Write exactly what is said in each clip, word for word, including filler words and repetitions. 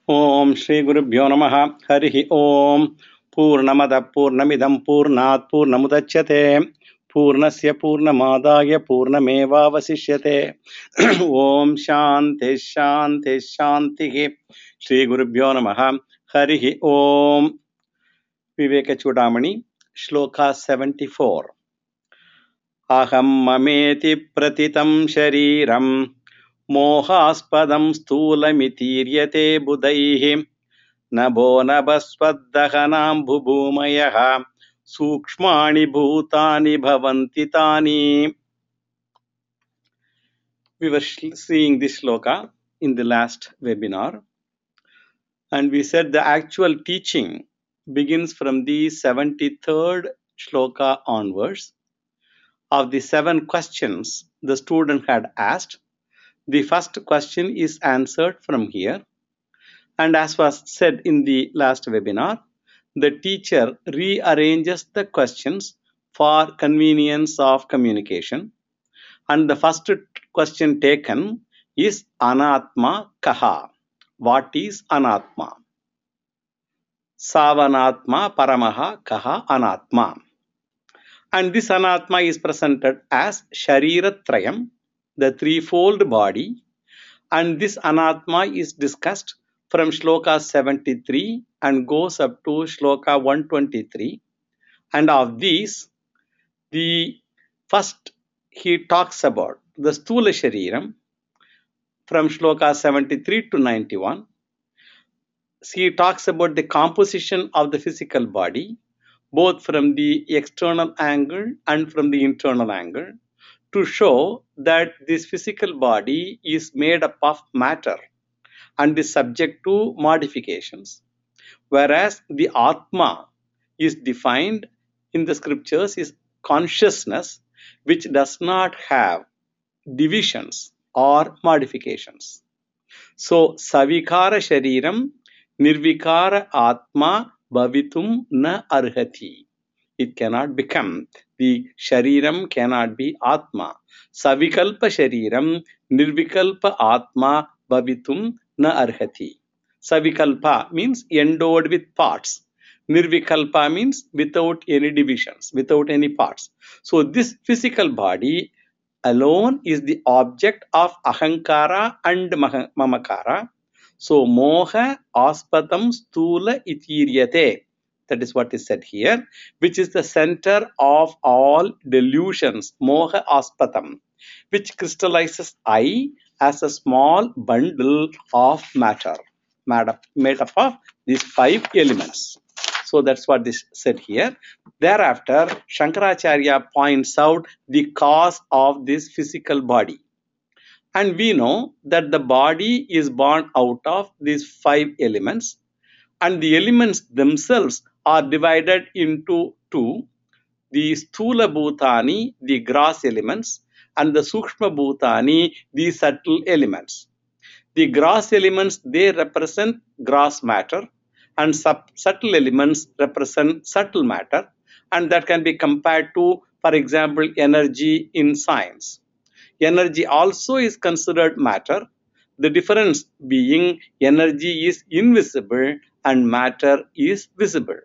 Om Shri Gurubhyo Namaha Harihi Om Purnamada Purnamidam Purnat Purnamudachyate Purnasya Purnamadaya Purnameva Vasishyate Om Shanti Shanti Shanti Shri Gurubhyo Namaha Harihi Om Viveka Chudamani Shloka seventy-four Aham Mameti Pratitam Shariram Mohaspadam Stulamitiriyate Budaihi Nabo Nabaswaddahanam Bhubhumayaha Sukshmani Bhutani Bhavanti Tani. We were seeing this shloka in the last webinar, and we said the actual teaching begins from the seventy-third shloka onwards. Of the seven questions the student had asked, the first question is answered from here. And as was said in the last webinar, the teacher rearranges the questions for convenience of communication. And the first question taken is Anatma Kaha. What is Anatma? Savanatma Paramaha Kaha Anatma. And this Anatma is presented as Shariratrayam, the threefold body. And this Anatma is discussed from Shloka seventy-three and goes up to Shloka one twenty-three. And of these, the first he talks about the Stula Shariram from Shloka seventy-three to ninety-one. He talks about the composition of the physical body, both from the external angle and from the internal angle, to show that this physical body is made up of matter and is subject to modifications, whereas the Atma is defined in the scriptures is consciousness which does not have divisions or modifications. So, Savikara Shariram Nirvikara Atma Bhavitum Na Arhati. It cannot become. The Shariram cannot be Atma. Savikalpa Shariram Nirvikalpa Atma Bhavitum Na Arhati. Savikalpa means endowed with parts. Nirvikalpa means without any divisions, without any parts. So this physical body alone is the object of Ahankara and Mamakara. So Moha Aspatam Stula Itiriyate. That is what is said here, which is the center of all delusions, Moha Aspatam, which crystallizes I as a small bundle of matter, made up, made up of these five elements. So that's what is said here. Thereafter, Shankaracharya points out the cause of this physical body. And we know that the body is born out of these five elements, and the elements themselves are divided into two, the Sthula Bhutani, the gross elements, and the Sukshma Bhutani, the subtle elements. The gross elements, they represent gross matter, and sub subtle elements represent subtle matter, and that can be compared to, for example, energy in science. Energy also is considered matter, the difference being energy is invisible and matter is visible.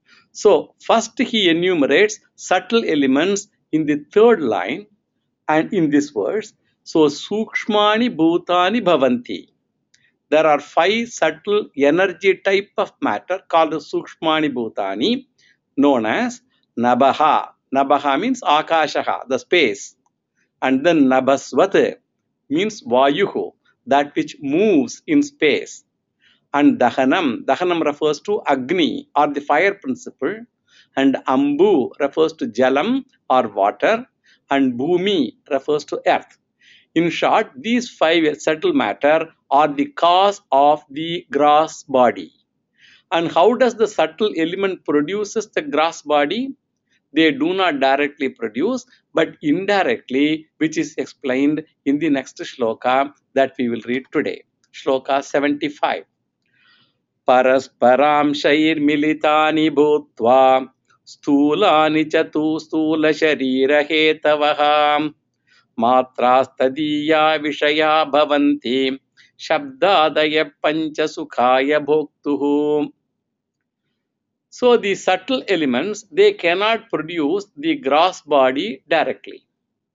So first he enumerates subtle elements in the third line and in this verse. So Sukshmani Bhutani Bhavanti. There are five subtle energy type of matter called Sukshmani Bhutani, known as Nabaha. Nabaha means Akashaha, the space. And then Nabhasvat means Vayuhu, that which moves in space. And Dahanam, Dahanam refers to Agni or the fire principle. And Ambu refers to Jalam or water. And Bhumi refers to earth. In short, these five subtle matter are the cause of the gross body. And how does the subtle element produces the gross body? They do not directly produce, but indirectly, which is explained in the next shloka that we will read today. Shloka seventy-five. Parasparam shair militani bhutva stulani chatu stula sharira hetavaham matrastadiya vishaya bhavanti Shabdadaya Pancha Sukhaya Bhoktuhu. So the subtle elements, they cannot produce the gross body directly.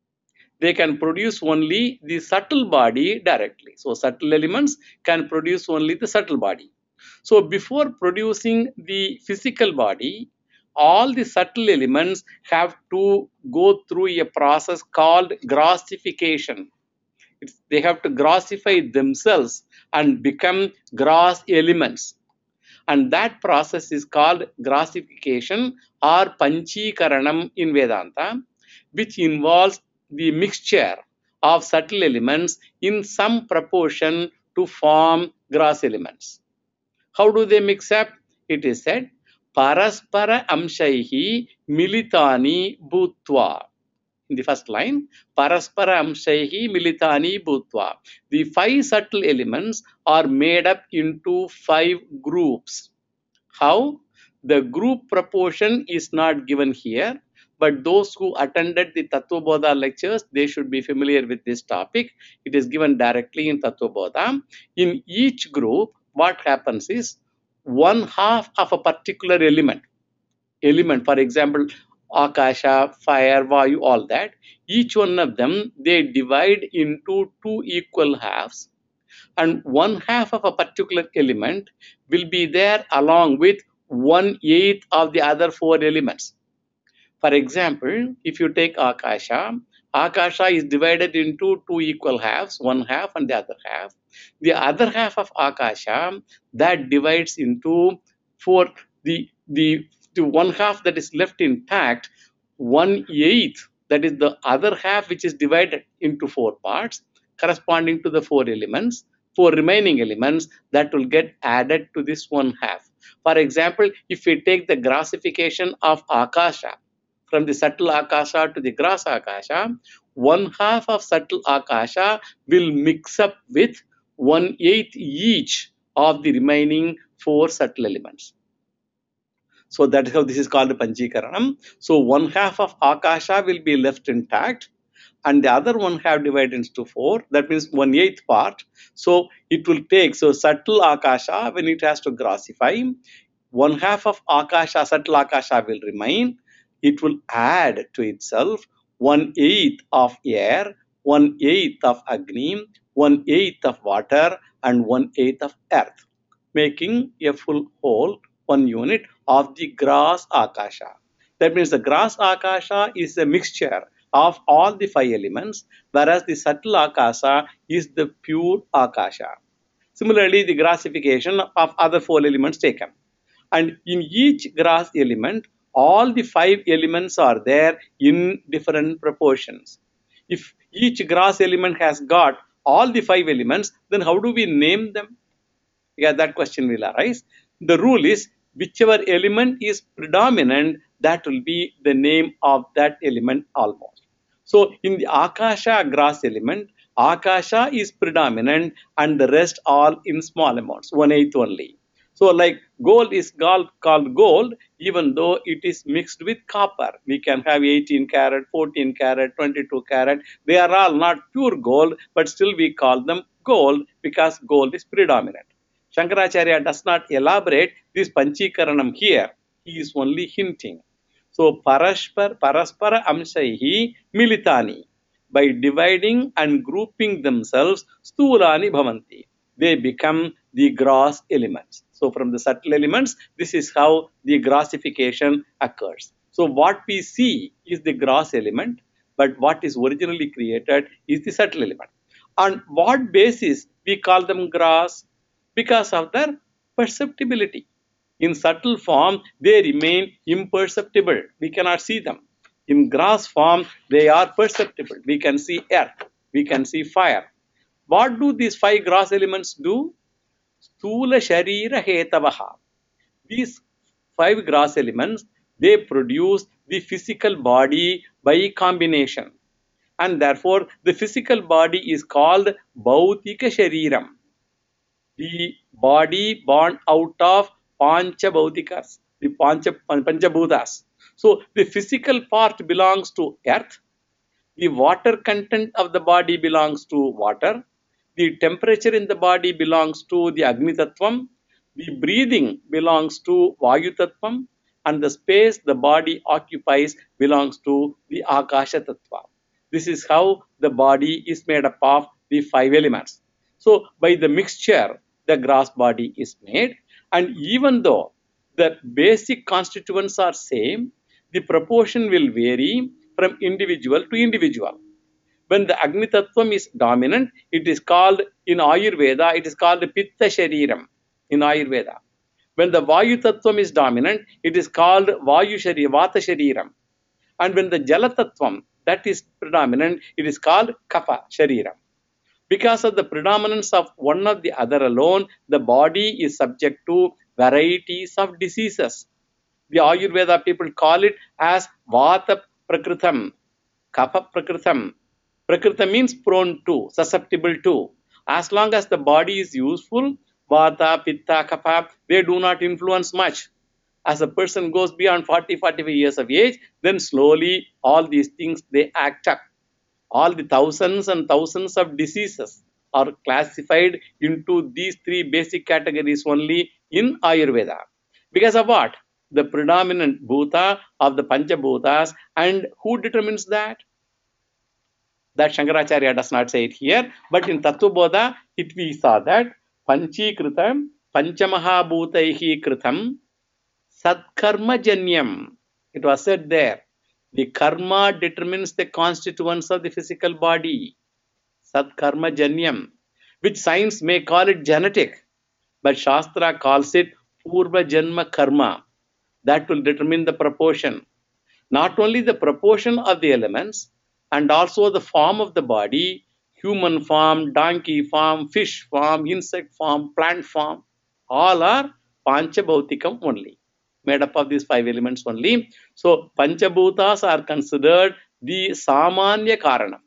They can produce only the subtle body directly. So subtle elements can produce only the subtle body. So before producing the physical body, all the subtle elements have to go through a process called grossification. It's, they have to grossify themselves and become gross elements. And that process is called grossification or panchikaranam in Vedanta, which involves the mixture of subtle elements in some proportion to form gross elements. How do they mix up? It is said, Paraspara amshaihi militani bhutva. In the first line, Paraspara amshaihi militani bhutva. The five subtle elements are made up into five groups. How? The group proportion is not given here, but those who attended the Tattvabodha lectures, they should be familiar with this topic. It is given directly in Tattvabodha. In each group, what happens is one half of a particular element. Element, for example, Akasha, fire, Vayu, all that. Each one of them, they divide into two equal halves. And one half of a particular element will be there along with one eighth of the other four elements. For example, if you take Akasha, Akasha is divided into two equal halves, one half and the other half. The other half of Akasha, that divides into four, the, the, the one half that is left intact, one eighth, that is the other half which is divided into four parts, corresponding to the four elements, four remaining elements that will get added to this one half. For example, if we take the grossification of Akasha, from the subtle Akasha to the gross Akasha, one half of subtle Akasha will mix up with one eighth each of the remaining four subtle elements. So that is how this is called Panchikaranam. So one half of Akasha will be left intact, and the other one have divided into four. That means one eighth part. So it will take, so subtle Akasha, when it has to grossify, one half of Akasha, subtle Akasha will remain. It will add to itself one eighth of air, one eighth of Agni, one eighth of water, and one eighth of earth, making a full whole, one unit of the gross Akasha. That means the gross Akasha is a mixture of all the five elements, whereas the subtle Akasha is the pure Akasha. Similarly, the grossification of other four elements taken. And in each gross element, all the five elements are there in different proportions. If each gross element has got all the five elements, then how do we name them? Yeah, that question will arise. The rule is, whichever element is predominant, that will be the name of that element almost. So in the Akasha gross element, Akasha is predominant and the rest all in small amounts, one eighth only. So like gold is called gold even though it is mixed with copper. We can have eighteen karat, fourteen karat, twenty-two karat. They are all not pure gold, but still we call them gold because gold is predominant. Shankaracharya does not elaborate this Panchikaranam here. He is only hinting. So Parashpar, Paraspara Amshaihi Militani. By dividing and grouping themselves, Stulani Bhavanti. They become the gross elements. So from the subtle elements, this is how the grossification occurs. So what we see is the gross element, but what is originally created is the subtle element. On what basis we call them gross? Because of their perceptibility. In subtle form, they remain imperceptible. We cannot see them. In gross form, they are perceptible. We can see earth. We can see fire. What do these five gross elements do? Stula Sharira Hetavaha. These five gross elements, they produce the physical body by combination. And therefore, the physical body is called Bhautika Shariram. The body born out of Pancha Bhautikas, the Pancha, Panchabhutas. So, the physical part belongs to earth. The water content of the body belongs to water. The temperature in the body belongs to the Agni Tattvam, the breathing belongs to Vayu Tattvam, and the space the body occupies belongs to the Akasha Tattva. This is how the body is made up of the five elements. So, by the mixture, the gross body is made, and even though the basic constituents are same, the proportion will vary from individual to individual. When the Agni Tattvam is dominant, it is called, in Ayurveda, it is called Pitta Shariram in Ayurveda. When the Vayu Tattvam is dominant, it is called Vayu Shariram, Vata Shariram. And when the Jala Tattvam, that is predominant, it is called Kapha Shariram. Because of the predominance of one or the other alone, the body is subject to varieties of diseases. The Ayurveda people call it as Vata Prakritam, Kapha Prakritam. Prakrita means prone to, susceptible to. As long as the body is useful, Vata, Pitta, Kapha, they do not influence much. As a person goes beyond forty, forty-five years of age, then slowly all these things, they act up. All the thousands and thousands of diseases are classified into these three basic categories only in Ayurveda. Because of what? The predominant bhuta of the Panchabhutas. And who determines that? That Shankaracharya does not say it here, but in Tattvabodha, it we saw that Panchikritam, Panchamahabhutaihi Kritam, Satkarma Janyam. It was said there. The karma determines the constituents of the physical body. Satkarma Janyam, which science may call it genetic, but Shastra calls it Purva Janma Karma. That will determine the proportion. Not only the proportion of the elements, and also the form of the body, human form, donkey form, fish form, insect form, plant form, all are Panchabhautikam only, made up of these five elements only. So, Panchabhutas are considered the Samanya Karana.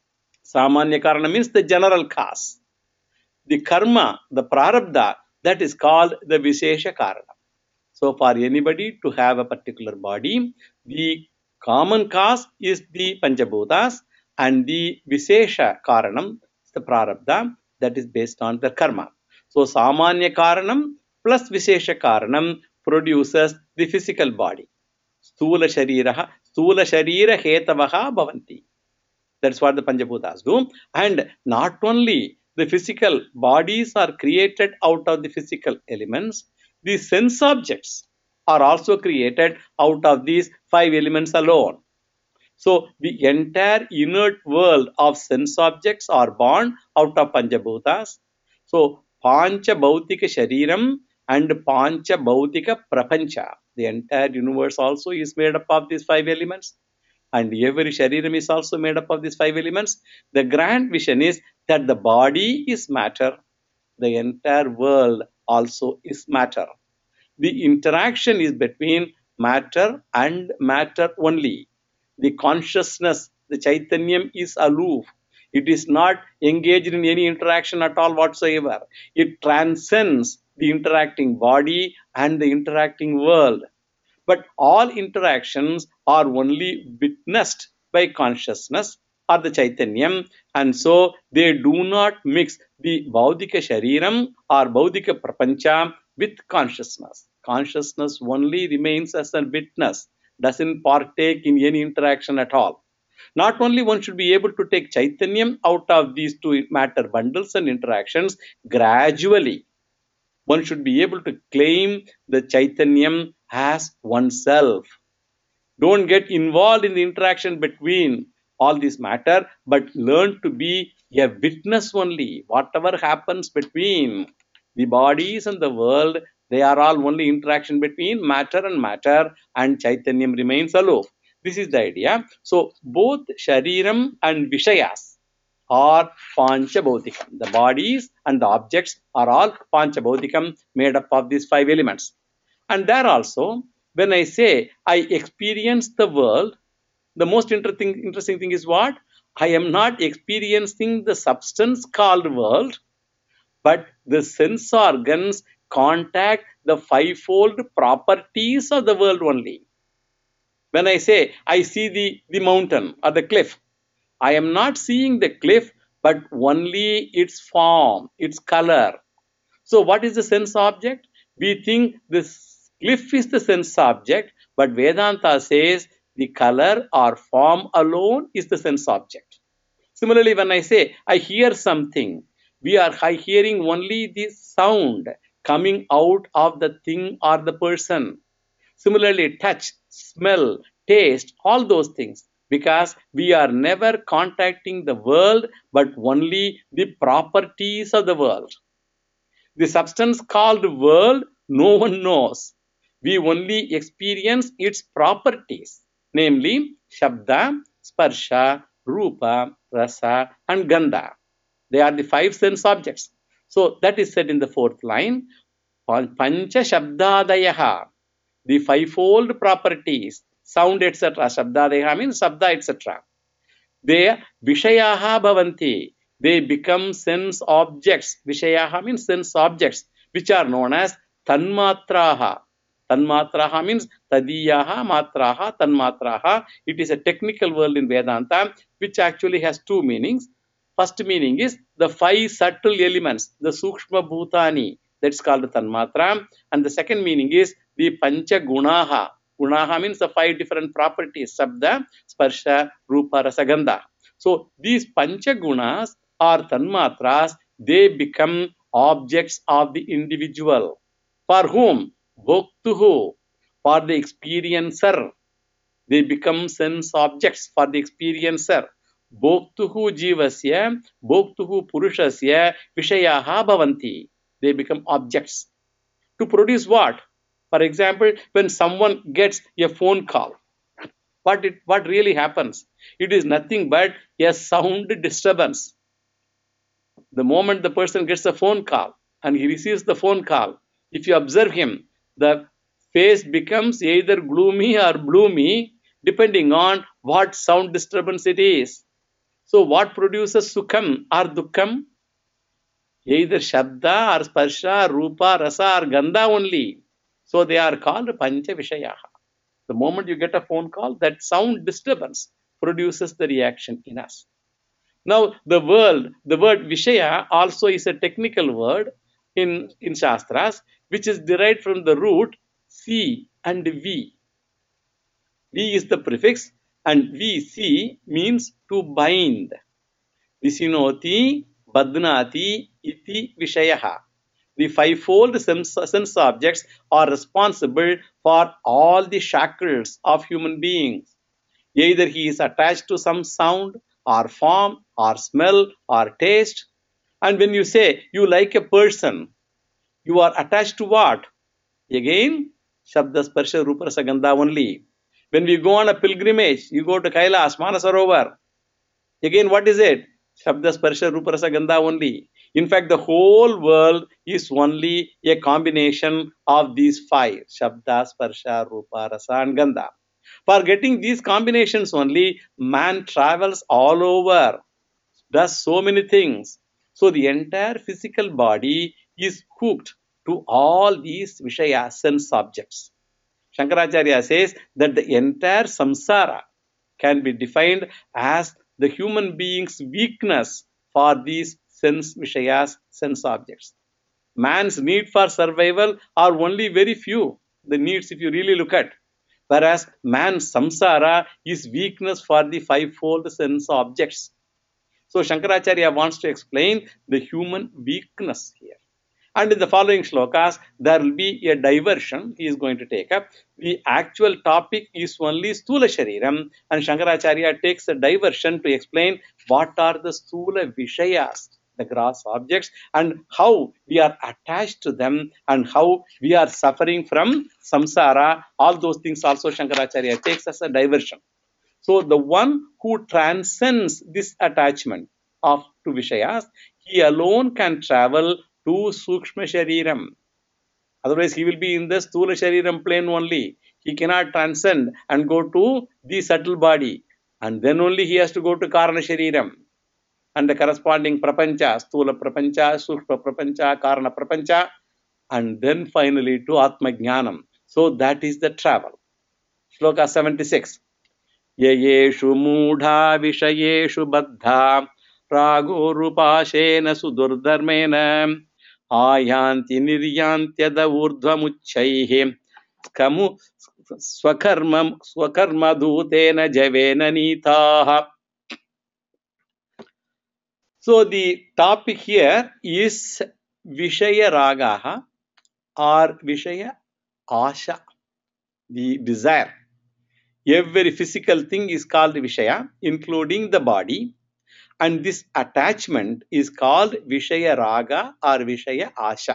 Samanya Karana means the general cause. The karma, the prarabdha, that is called the Vishesha Karana. So, for anybody to have a particular body, the common cause is the Panchabhutas, and the Vishesha Karanam, the Prarabdha, that is based on the karma. So, Samanya Karanam plus Vishesha Karanam produces the physical body. Stula Shariraha, Stula Sharira Hetavaha Bhavanti. That's what the Panchabhutas do. And not only the physical bodies are created out of the physical elements, the sense objects are also created out of these five elements alone. So, the entire inert world of sense objects are born out of Panchabhutas. So, Pancha Bhautika Shariram and Pancha Bhautika Prapancha. The entire universe also is made up of these five elements. And every Shariram is also made up of these five elements. The grand vision is that the body is matter. The entire world also is matter. The interaction is between matter and matter only. The consciousness, the Chaitanyam is aloof. It is not engaged in any interaction at all whatsoever. It transcends the interacting body and the interacting world. But all interactions are only witnessed by consciousness or the Chaitanyam, and so they do not mix the Bhaudika Shariram or Bhaudika Prapancha with consciousness. Consciousness only remains as a witness, doesn't partake in any interaction at all. Not only one should be able to take Chaitanyam out of these two matter bundles and interactions, gradually one should be able to claim the Chaitanyam as oneself. Don't get involved in the interaction between all this matter, but learn to be a witness only. Whatever happens between the bodies and the world, they are all only interaction between matter and matter, and Chaitanyam remains aloof. This is the idea. So, both Shariram and Vishayas are Panchabhautikam. The bodies and the objects are all Panchabhautikam, made up of these five elements. And there also, when I say I experience the world, the most interesting, interesting thing is what? I am not experiencing the substance called world, but the sense organs contact the fivefold properties of the world only. When I say I see the, the mountain or the cliff, I am not seeing the cliff but only its form, its color. So what is the sense object? We think this cliff is the sense object, but Vedanta says the color or form alone is the sense object. Similarly, when I say I hear something, we are hearing only the sound coming out of the thing or the person. Similarly, touch, smell, taste, all those things, because we are never contacting the world but only the properties of the world. The substance called world, no one knows. We only experience its properties, namely Shabda, Sparsha, Rupa, Rasa, and Gandha. They are the five sense objects. So that is said in the fourth line. Pancha Shabdadayaha, the fivefold properties, sound, et cetera. Shabdadayaha means Shabda, et cetera. They Vishayaha Bhavanti. They become sense objects. Vishayaha means sense objects, which are known as Tanmatraha. Tanmatraha means Tadiyaha Matraha Tanmatraha. It is a technical word in Vedanta which actually has two meanings. First meaning is the five subtle elements, the Sukshma Bhutani, that's called Tanmatra. And the second meaning is the Pancha Gunaha. Gunaha means the five different properties, Sabda, Sparsha, Rupa, Rasa, Gandha. So these Pancha Gunas or Tanmatras, they become objects of the individual. For whom? Bhoktuhu, for the experiencer. They become sense objects for the experiencer. Bhoktuhu jivasya, bhoktuhu purushasya, vishayaha bhavanti. They become objects. To produce what? For example, when someone gets a phone call, what, it, what really happens? It is nothing but a sound disturbance. The moment the person gets a phone call and he receives the phone call, if you observe him, the face becomes either gloomy or bloomy depending on what sound disturbance it is. So what produces sukham or dukkham? Either shabda or sparsha, rupa, rasa or gandha only. So they are called pancha vishayaha. The moment you get a phone call, that sound disturbance produces the reaction in us. Now the word, the word vishaya also is a technical word in, in Shastras, which is derived from the root C and V. V is the prefix and V C means to bind. Visinoti, Badnati, Iti Vishayaha. The fivefold sense, sense objects are responsible for all the shackles of human beings. Either he is attached to some sound or form or smell or taste. And when you say you like a person, you are attached to what? Again, Shabda, Sparsha, Rupa, Rasa, Gandha only. When we go on a pilgrimage, you go to Kailas, Manasarovar. Again, what is it? Shabda, Sparsha, Rupa, Rasa, Gandha only. In fact, the whole world is only a combination of these five. Shabda, Sparsha, Rupa, Rasa and Gandha. For getting these combinations only, man travels all over, does so many things. So the entire physical body is hooked to all these Vishaya sense objects. Shankaracharya says that the entire samsara can be defined as the human being's weakness for these sense Vishayas, sense objects. Man's need for survival are only very few, the needs if you really look at. Whereas man's samsara is weakness for the fivefold sense objects. So Shankaracharya wants to explain the human weakness here. And in the following shlokas, there will be a diversion he is going to take up. The actual topic is only Stula Shariram, and Shankaracharya takes a diversion to explain what are the Stula Vishayas, the gross objects, and how we are attached to them, and how we are suffering from samsara. All those things also Shankaracharya takes as a diversion. So the one who transcends this attachment of to Vishayas, he alone can travel to Sukshma Shariram. Otherwise, he will be in the Stula Shariram plane only. He cannot transcend and go to the subtle body. And then only he has to go to Karana Shariram. And the corresponding Prapancha, Stula Prapancha, Sukshma Prapancha, Karana Prapancha, and then finally to Atma Jnanam. So that is the travel. Shloka seventy-six. Yayeshu mudha vishayeshu baddha प्रागोरुपाशेन सुदुर्धर्मेण आयान्ति निर्यान्त्यद ऊर्ध्वमुच्चैः कमु स्वकर्म स्वकर्मधूतेन जवेन नीताः. So the topic here is Vishaya Ragaha or Vishaya Asha, the desire. Every physical thing is called Vishaya, including the body, and this attachment is called Vishaya Raga or Vishaya Asha.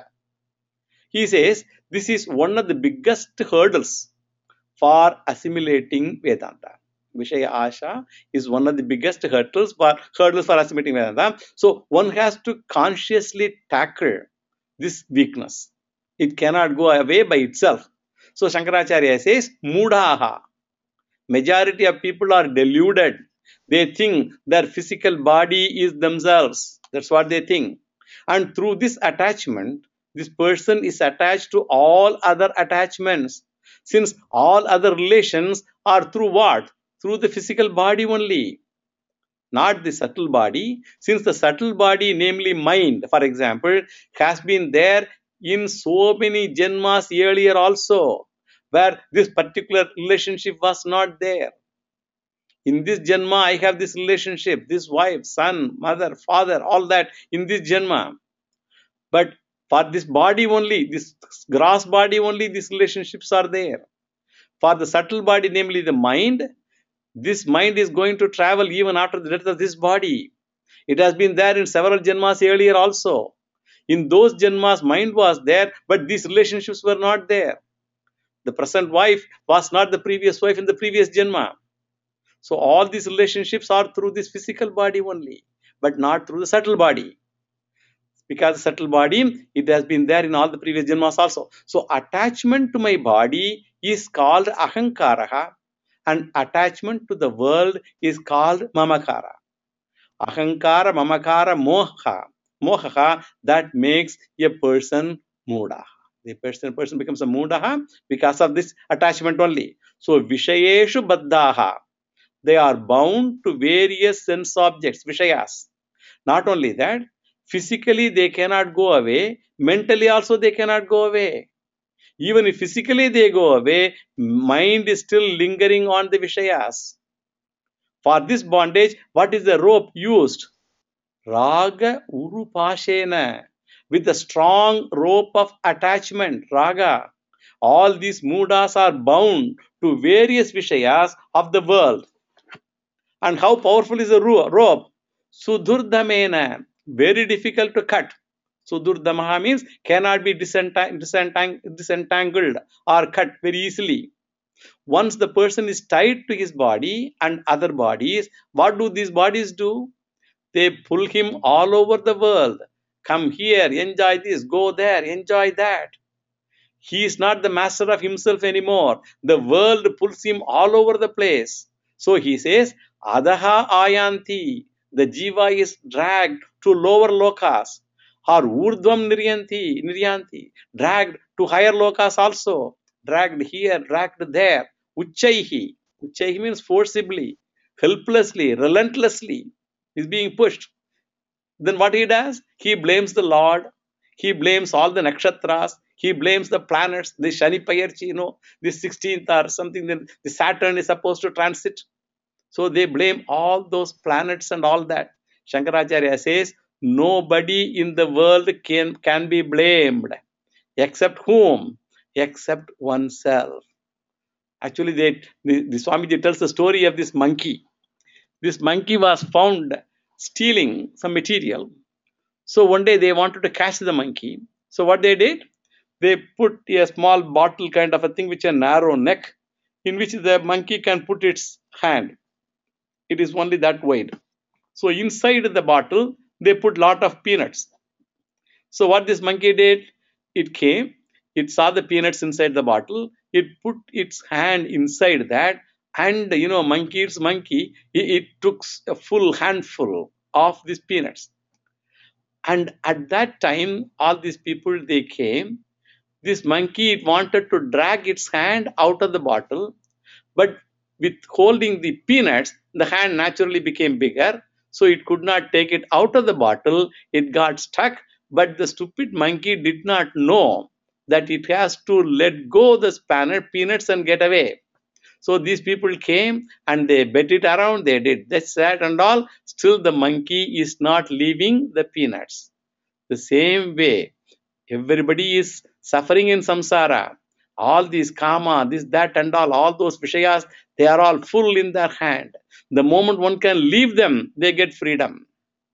He says this is one of the biggest hurdles for assimilating Vedanta. Vishaya Asha is one of the biggest hurdles for hurdles for assimilating Vedanta. So one has to consciously tackle this weakness. It cannot go away by itself. So Shankaracharya says, Mudaha. Majority of people are deluded. They think their physical body is themselves. That's what they think. And through this attachment, this person is attached to all other attachments. Since all other relations are through what? Through the physical body only, not the subtle body. Since the subtle body, namely mind, for example, has been there in so many janmas earlier also, where this particular relationship was not there. In this janma, I have this relationship, this wife, son, mother, father, all that in this janma. But for this body only, this gross body only, these relationships are there. For the subtle body, namely the mind, this mind is going to travel even after the death of this body. It has been there in several janmas earlier also. In those janmas, mind was there, but these relationships were not there. The present wife was not the previous wife in the previous janma. So all these relationships are through this physical body only, but not through the subtle body. Because the subtle body, it has been there in all the previous janmas also. So attachment to my body is called ahankaraha, and attachment to the world is called mamakara. Ahankara, mamakara, moha, moha, that makes a person mudaha. The person, person becomes a mudaha because of this attachment only. So vishayeshu baddhaha, they are bound to various sense objects, vishayas. Not only that, physically they cannot go away, mentally also they cannot go away. Even if physically they go away, mind is still lingering on the vishayas. For this bondage, what is the rope used? Raga urupashena, with the strong rope of attachment, raga. All these mudas are bound to various vishayas of the world. And how powerful is the rope? Sudurdhamena, very difficult to cut. Sudurdhamaha means cannot be disentang disentang disentangled or cut very easily. Once the person is tied to his body and other bodies, what do these bodies do? They pull him all over the world. Come here, enjoy this, go there, enjoy that. He is not the master of himself anymore. The world pulls him all over the place. So he says, Adaha ayanti, the jiva is dragged to lower lokas, or urdhvam niryanti, niryanti, dragged to higher lokas also, dragged here, dragged there, uchaihi, uchaihi means forcibly, helplessly, relentlessly, is being pushed. Then what he does? He blames the Lord, he blames all the nakshatras, he blames the planets, the Shani Payarchi, you know, the sixteenth or something, then the Saturn is supposed to transit. So they blame all those planets and all that. Shankaracharya says, nobody in the world can, can be blamed. Except whom? Except oneself. Actually, they, the, the Swamiji tells the story of this monkey. This monkey was found stealing some material. So one day they wanted to catch the monkey. So what they did? They put a small bottle kind of a thing with a narrow neck in which the monkey can put its hand. It is only that wide. So inside the bottle, they put lot of peanuts. So what this monkey did? It came, it saw the peanuts inside the bottle, it put its hand inside that, and you know, monkey's monkey, it, it took a full handful of these peanuts. And at that time, all these people, they came. This monkey, it wanted to drag its hand out of the bottle, but with holding the peanuts, the hand naturally became bigger. So it could not take it out of the bottle. It got stuck, but the stupid monkey did not know that it has to let go the spanner peanuts and get away. So these people came and they bet it around, they did this, that, and all. Still, the monkey is not leaving the peanuts. The same way, everybody is suffering in samsara. All these kama, this, that, and all, all those vishayas, they are all full in their hand. The moment one can leave them, they get freedom.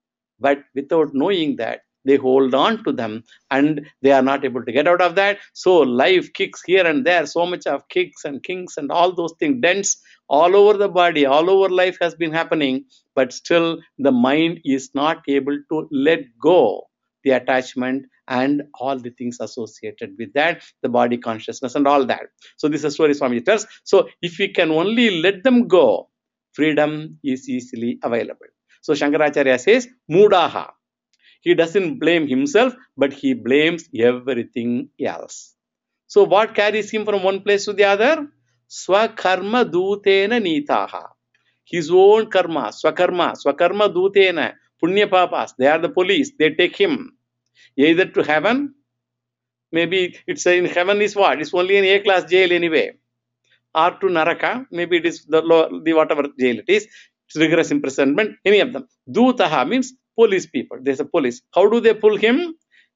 But without knowing that, they hold on to them and they are not able to get out of that. So life kicks here and there, so much of kicks and kinks and all those things, dents all over the body, all over life has been happening, but still the mind is not able to let go the attachment and all the things associated with that, the body consciousness and all that. So this is a story Swami tells. So if we can only let them go, freedom is easily available. So Shankaracharya says, Mudaha. He doesn't blame himself, but he blames everything else. So what carries him from one place to the other? Swakarma dutena nitaha. His own karma, swakarma, swakarma dutena, punya papas, they are the police, they take him either to heaven, maybe it's in heaven is what? It's only an A-class jail anyway, or to Naraka, maybe it is the, the whatever jail it is, it's rigorous imprisonment, any of them. Dutaha means police people, there's a police. How do they pull him?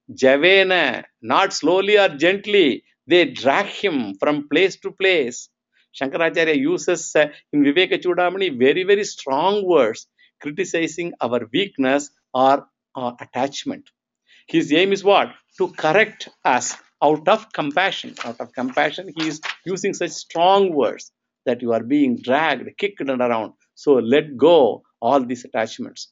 Javena, not slowly or gently, they drag him from place to place. Shankaracharya uses uh, in Viveka Chudamani very, very strong words criticizing our weakness or uh, attachment. His aim is what? To correct us out of compassion. Out of compassion, he is using such strong words that you are being dragged, kicked around. So let go all these attachments.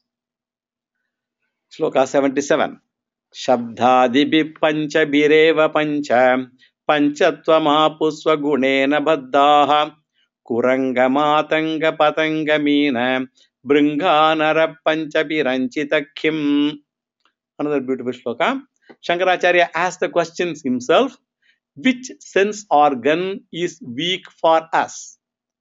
Shloka seventy-seven. Shabdadibhi pancha bireva pancha panchattvamapusva gunena baddhaha kuranga matanga patanga meena bringanara pancha biranchitakhim. Another beautiful shloka. Shankaracharya asked the questions himself. Which sense organ is weak for us?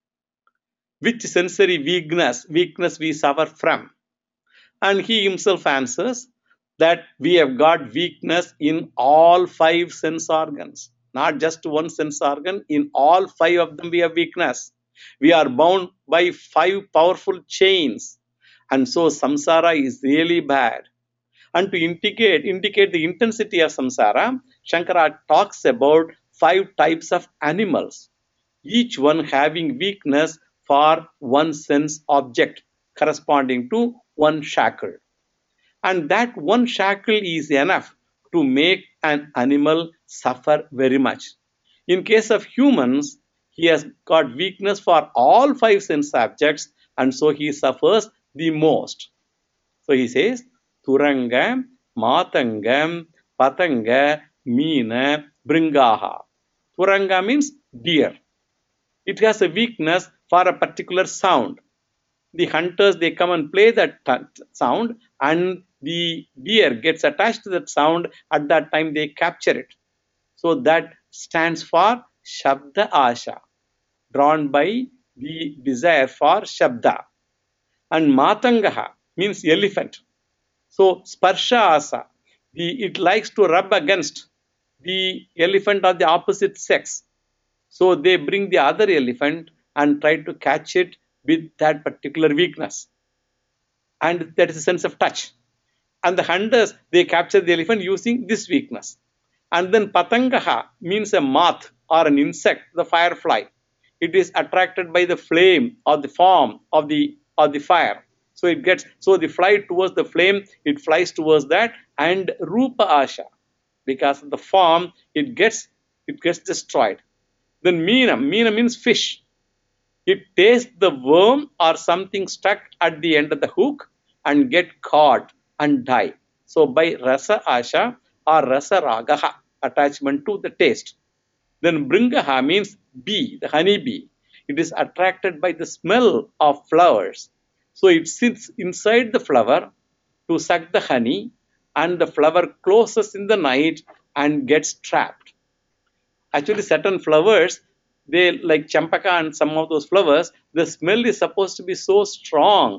Which sensory weakness, weakness we suffer from? And he himself answers that we have got weakness in all five sense organs. Not just one sense organ, in all five of them we have weakness. We are bound by five powerful chains. And so samsara is really bad. And to indicate, indicate the intensity of samsara, Shankara talks about five types of animals, each one having weakness for one sense object corresponding to one shackle. And that one shackle is enough to make an animal suffer very much. In case of humans, he has got weakness for all five sense objects, and so he suffers the most. So he says, Turanga, Matanga, Patanga, Meena, Bringaha. Turanga means deer. It has a weakness for a particular sound. The hunters, they come and play that sound, and the deer gets attached to that sound. At that time, they capture it. So that stands for Shabda Asha, drawn by the desire for Shabda. And Matangaha means elephant. So Sparsha Asa, the, it likes to rub against the elephant of the opposite sex. So they bring the other elephant and try to catch it with that particular weakness. And that is a sense of touch. And the hunters, they capture the elephant using this weakness. And then Patangaha means a moth or an insect, the firefly. It is attracted by the flame or the form of the, of the fire. So it gets, so the fly towards the flame, it flies towards that. And Rupa Asha, because of the form, it gets, it gets destroyed. Then Meena, Meena means fish. It tastes the worm or something stuck at the end of the hook and get caught and die. So by Rasa Asha or Rasa Ragaha, attachment to the taste. Then Bringaha means bee, the honey bee. It is attracted by the smell of flowers. So it sits inside the flower to suck the honey, and the flower closes in the night and gets trapped. Actually, certain flowers, they like Champaka and some of those flowers, the smell is supposed to be so strong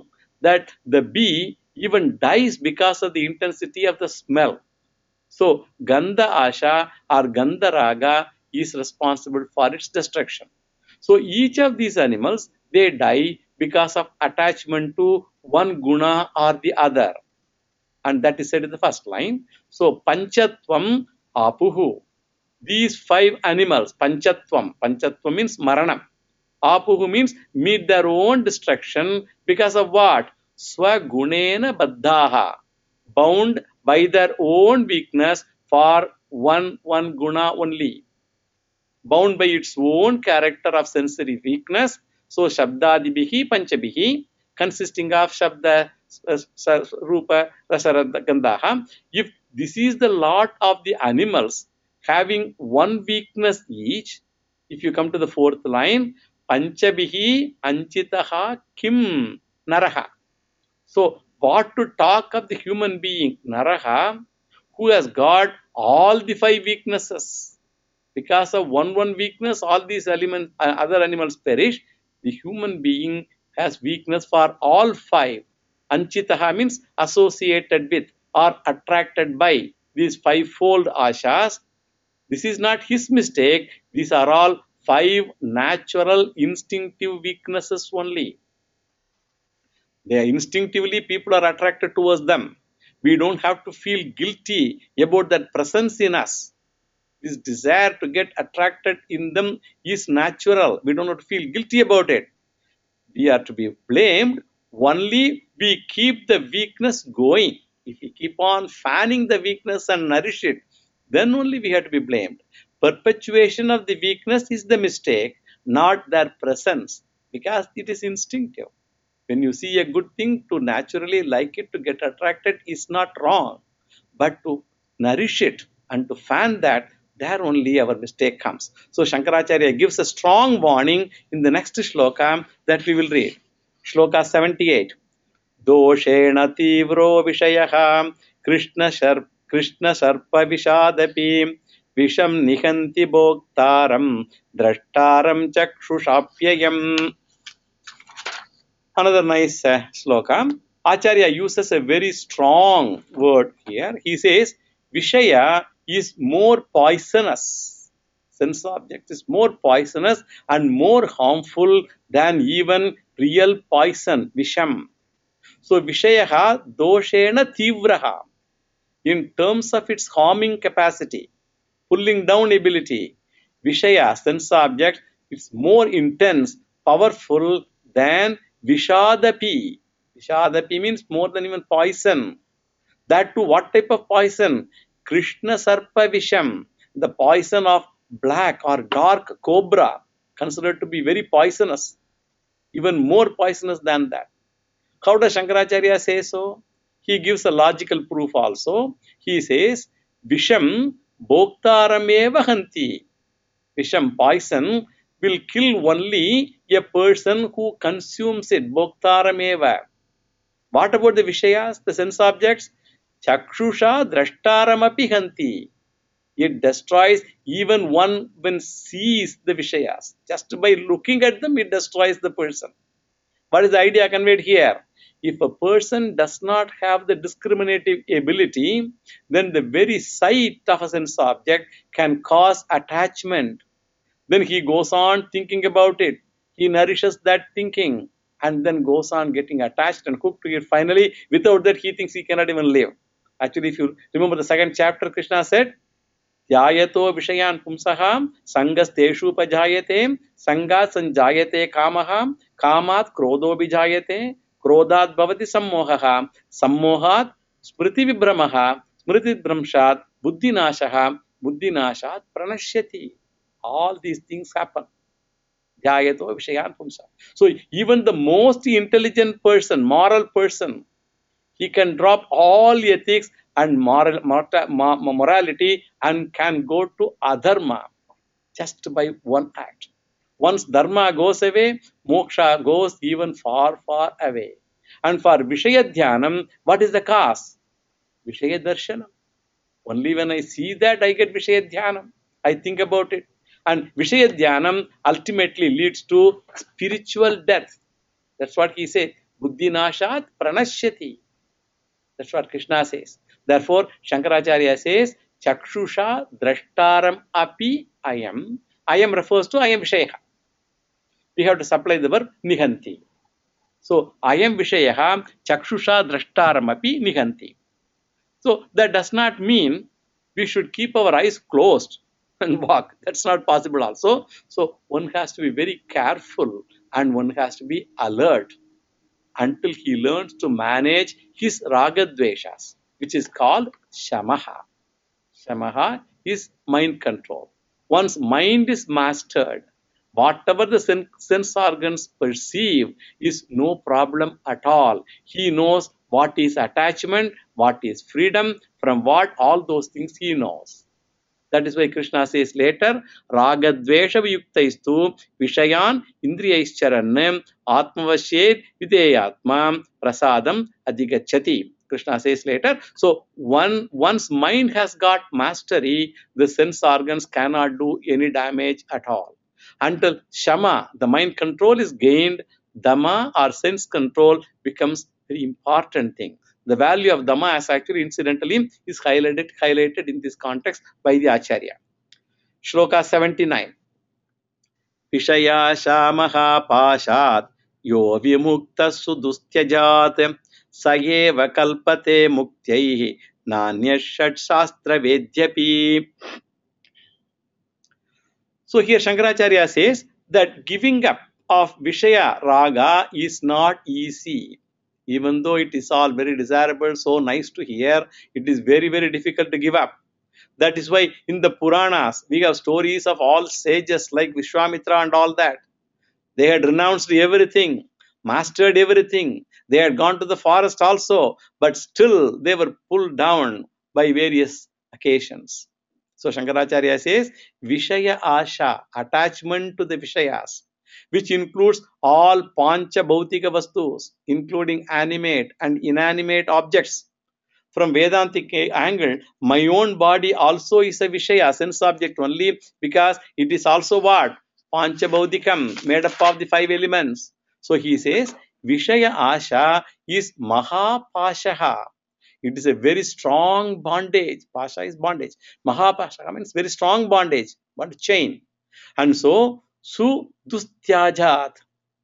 that the bee even dies because of the intensity of the smell. So, Gandha Asha or Gandha Raga is responsible for its destruction. So, each of these animals, they die because of attachment to one guna or the other. And that is said in the first line. So, Panchatvam Apuhu. These five animals, Panchatvam. Panchatvam means Maranam. Apuhu means meet their own destruction because of what? Swagunena Baddhaha. Bound by their own weakness for one, one guna only. Bound by its own character of sensory weakness. So, Shabdadibihi Panchabihi, consisting of Shabda, Rupa, Rasa, Gandhaha. If this is the lot of the animals having one weakness each, if you come to the fourth line, Panchabihi Anchitaha Kim Naraha. So, what to talk of the human being, Naraha, who has got all the five weaknesses. Because of one one weakness, all these elements, uh, other animals perish. The human being has weakness for all five. Anchitaha means associated with or attracted by these five-fold ashas. This is not his mistake. These are all five natural instinctive weaknesses only. They are instinctively, people are attracted towards them. We don't have to feel guilty about that presence in us. This desire to get attracted in them is natural. We don't have to feel guilty about it. We are to be blamed only we keep the weakness going. If we keep on fanning the weakness and nourish it, then only we have to be blamed. Perpetuation of the weakness is the mistake, not their presence, because it is instinctive. When you see a good thing, to naturally like it, to get attracted is not wrong. But to nourish it and to fan that, there only our mistake comes. So Shankaracharya gives a strong warning in the next shloka that we will read. Shloka seventy-eight. Doshena tivro vishayaha Krishna Sharp Krishna Sharpa Vishadapi Visham Nihanti Bhoktaram Drashtaram Chakshushapyayam. Another nice uh, sloka. Acharya uses a very strong word here. He says, Vishaya is more poisonous. Sense object is more poisonous and more harmful than even real poison, Visham. So, Vishayaha doshena tivraha. In terms of its harming capacity, pulling down ability, Vishaya, sense object, is more intense, powerful than Vishadapi. Vishadapi means more than even poison. That too, what type of poison? Krishna Sarpa Visham, the poison of black or dark cobra, considered to be very poisonous, even more poisonous than that. How does Shankaracharya say so? He gives a logical proof also. He says, Visham Bhoktarameva Hanti. Visham, poison, will kill only a person who consumes it. Bhoktarameva. What about the Vishayas, the sense objects? Chakshusha drashtaramapi hanti. It destroys even one when sees the Vishayas. Just by looking at them, it destroys the person. What is the idea conveyed here? If a person does not have the discriminative ability, then the very sight of a sense object can cause attachment. Then he goes on thinking about it. He nourishes that thinking and then goes on getting attached and hooked to it. Finally, without that, he thinks he cannot even live. Actually, if you remember the second chapter, Krishna said, Dhyayato Vishayan Pumsaha Sangas Teshu Pajayate Sangat Sanjayate Kamaha Kamat Krodo Bijayate Krodat Bhavati Sammohaha Sammohat Smriti Vibhramaha Smriti Bramshat Buddhi Nashaha Buddhi Nashat Pranashyati. All these things happen. Dhyayato Vishayan Pumsa. So even the most intelligent person, moral person, he can drop all ethics and moral, morality and can go to adharma just by one act. Once dharma goes away, moksha goes even far, far away. And for Vishaya Dhyanam, what is the cause? Vishaya Darshanam. Only when I see that, I get Vishaya Dhyanam. I think about it. And Vishaya Dhyanam ultimately leads to spiritual death. That's what he said. buddhinashat pranashyati. That's what Krishna says. Therefore, Shankaracharya says, Chakshusha drashtaram api ayam. Ayam refers to ayam vishaya. We have to supply the verb nihanti. So, ayam vishaya chakshusha drashtaram api nihanti. So, that does not mean we should keep our eyes closed and walk. That's not possible also. So, one has to be very careful and one has to be alert until he learns to manage his ragadveshas, which is called shamaha. Shamaha is mind control. Once mind is mastered, whatever the sen sense organs perceive is no problem at all. He knows what is attachment, what is freedom, from what all those things he knows. That is why Krishna says later, Ragadvesha viyuktaistu vishayan indriyaischaran atmavashyed videyatma prasadam adhigachati. Krishna says later, so one, once mind has got mastery, the sense organs cannot do any damage at all. Until Shama, the mind control is gained, Dhamma or sense control becomes very important thing. The value of Dhamma as actually incidentally is highlighted, highlighted in this context by the Acharya. Shloka seventy-nine. Vishaya shamaha pashat yo vimukta sudustyajat sayeva kalpate muktyaih nanya shat shastra vedyapi. So here Shankaracharya says that giving up of Vishaya Raga is not easy. Even though it is all very desirable, so nice to hear, it is very, very difficult to give up. That is why in the Puranas, we have stories of all sages like Vishwamitra and all that. They had renounced everything, mastered everything. They had gone to the forest also, but still they were pulled down by various occasions. So Shankaracharya says, Vishaya Asha, attachment to the Vishayas, which includes all Pancha Bhautika Vastus, including animate and inanimate objects. From Vedantic angle, my own body also is a Vishaya, sense object only, because it is also what? Pancha Bhautikam, made up of the five elements. So he says, Vishaya Asha is Mahapashaha. It is a very strong bondage. Pasha is bondage. Mahapasha means very strong bondage, but chain. And so, Su Dustyajat.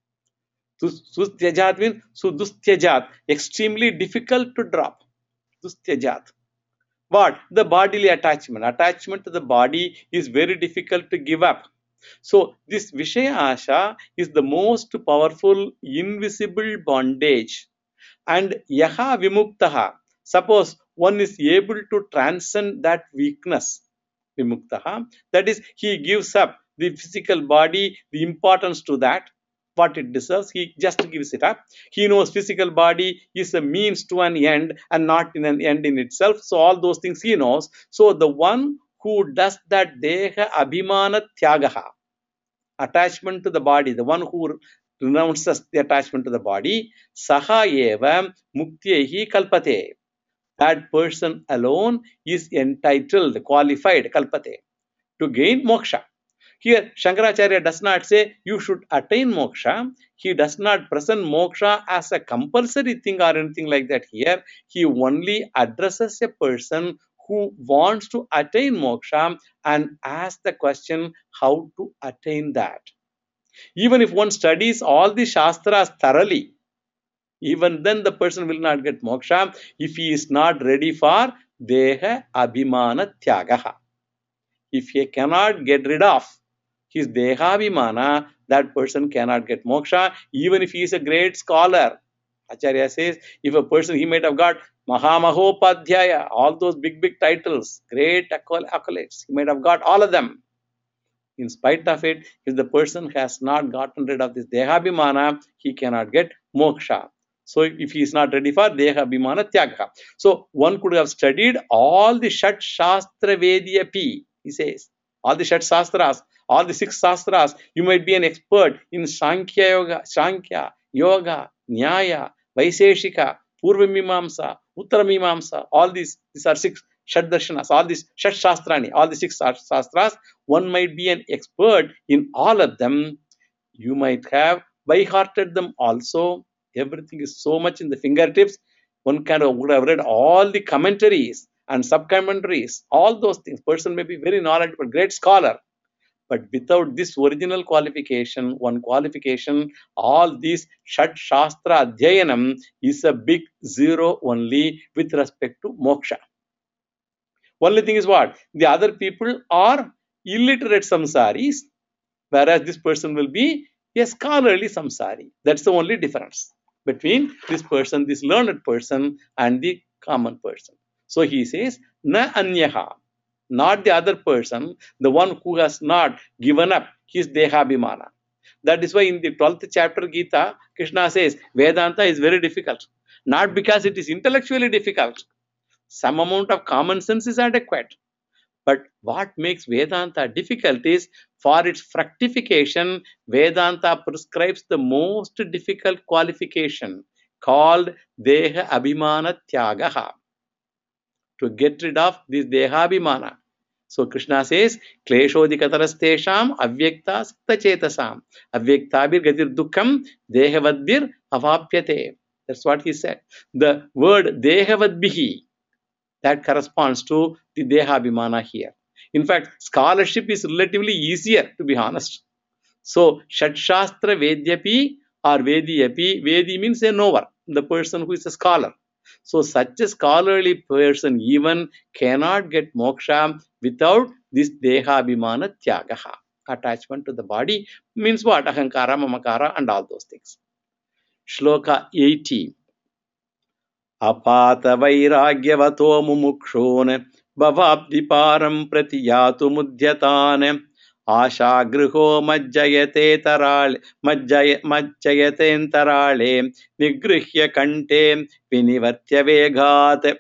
Dustyajat means Su Dustyajat, extremely difficult to drop. Dustyajat. What? The bodily attachment. Attachment to the body is very difficult to give up. So, this Vishaya Asha is the most powerful invisible bondage. And Yaha Vimuktaha. Suppose one is able to transcend that weakness, Vimuktaha, that is, he gives up the physical body, the importance to that, what it deserves, he just gives it up. He knows physical body is a means to an end and not in an end in itself. So all those things he knows. So the one who does that Deha Abhimana Tyagaha, attachment to the body, the one who renounces the attachment to the body, Saha Eva Muktyehi Kalpate. That person alone is entitled, qualified, kalpate, to gain moksha. Here, Shankaracharya does not say you should attain moksha. He does not present moksha as a compulsory thing or anything like that here. He only addresses a person who wants to attain moksha and asks the question how to attain that. Even if one studies all the shastras thoroughly, even then the person will not get moksha if he is not ready for Deha Abhimana Tyagaha. If he cannot get rid of his Deha Abhimana, that person cannot get moksha, even if he is a great scholar. Acharya says, if a person, he might have got Mahamahopadhyaya, all those big, big titles, great accolades, he might have got all of them. In spite of it, if the person has not gotten rid of this Deha Abhimana, he cannot get moksha. So if he is not ready for Deha Abhimana Tyagaha. So one could have studied all the Shat Shastra Vedyapi, he says. All the Shat Shastras, all the six Shastras. You might be an expert in Sankhya Yoga, Sankhya, Yoga, Nyaya, Vaiseshika, Purva Mimamsa, Uttara Mimamsa. All these, these are six Shat Darshanas, all these Shat Shastrani, all the six Shastras. One might be an expert in all of them. You might have by-hearted them also. Everything is so much in the fingertips. One kind of would have read all the commentaries and sub-commentaries, all those things. Person may be very knowledgeable, great scholar, but without this original qualification, one qualification, all these Shat Shastra Adhyayanam is a big zero only with respect to moksha. Only thing is what? The other people are illiterate samsaris, whereas this person will be a scholarly samsari. That's the only difference between this person, this learned person, and the common person. So he says, na anyaha, not the other person, the one who has not given up his dehabhimana. That is why in the twelfth chapter Gita, Krishna says, Vedanta is very difficult. Not because it is intellectually difficult. Some amount of common sense is adequate. But what makes Vedanta difficult is, for its fructification, Vedanta prescribes the most difficult qualification called Deha Abhimana Tyagaha. To get rid of this Deha Abhimana. So Krishna says, Kleshodikatarastesham avyakta sakta chetasam avyaktabir gadir dukkam dehavadbir avapyate. That's what he said. The word dehavadbihi, that corresponds to the Dehabhimana here. In fact, scholarship is relatively easier, to be honest. So, Shat Shastra Vedyapi or Vediyapi, Vedi means a knower, the person who is a scholar. So, such a scholarly person even cannot get moksha without this Dehabhimana Tyagaha. Attachment to the body means what? Ahankara, Mamakara, and all those things. Shloka eighty. Apata vairagyavato mumukshone bhavabdiparam pratiyatu mudhyatane asha griho majjayate tarale majjayate entarale nigrihya kante vinivartya vegat.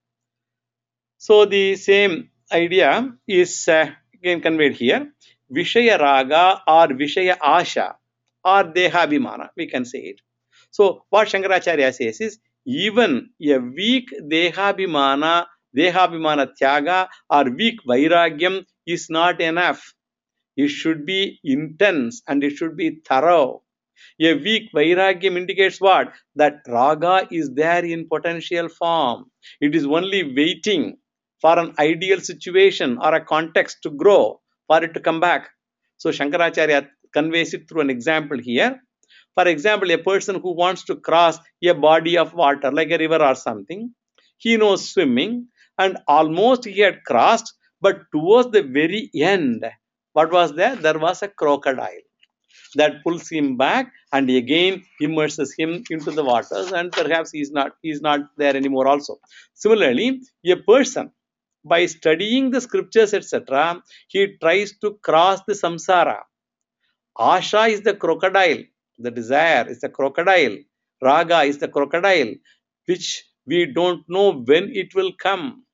So the same idea is uh, again conveyed here. Vishaya raga or Vishaya asha or Dehabhimana, we can say it. So what Shankaracharya says is, even a weak Dehabhimana, Dehabhimana Tyaga or weak Vairagyam is not enough. It should be intense and it should be thorough. A weak Vairagyam indicates what? That Raga is there in potential form. It is only waiting for an ideal situation or a context to grow, for it to come back. So Shankaracharya conveys it through an example here. For example, a person who wants to cross a body of water, like a river or something, he knows swimming and almost he had crossed, but towards the very end, what was there? There was a crocodile that pulls him back and again immerses him into the waters, and perhaps he is not, he is not there anymore also. Similarly, a person, by studying the scriptures, et cetera, he tries to cross the samsara. Asha is the crocodile. The desire is the crocodile. Raga is the crocodile, which we don't know when it will come.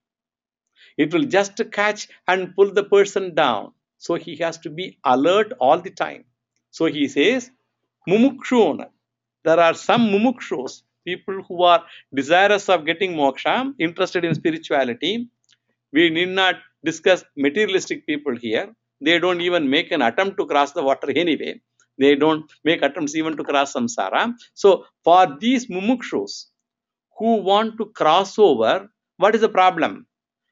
It will just catch and pull the person down. So he has to be alert all the time. So he says, Mumukshuna. There are some mumukshus, people who are desirous of getting moksha, interested in spirituality. We need not discuss materialistic people here. They don't even make an attempt to cross the water anyway. They don't make attempts even to cross samsara. So for these mumukshus who want to cross over, what is the problem?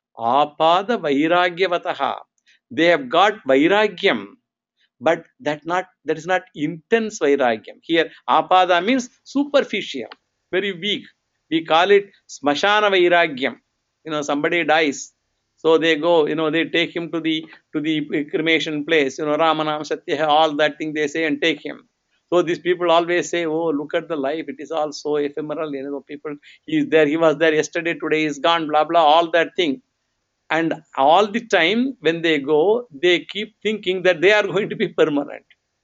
Apada vairagyavataha. They have got vairagyam, but that not that is not intense vairagyam. Here, apada means superficial, very weak. We call it smashana vairagyam. You know, somebody dies, so they go, you know, they take him to the to the cremation place, you know, Ramanam Satya, all that thing they say and take him. So these people always say, oh, look at the life, it is all so ephemeral, you know, people, he is there, he was there yesterday, today he is gone, blah, blah, all that thing. And all the time when they go, they keep thinking that they are going to be permanent.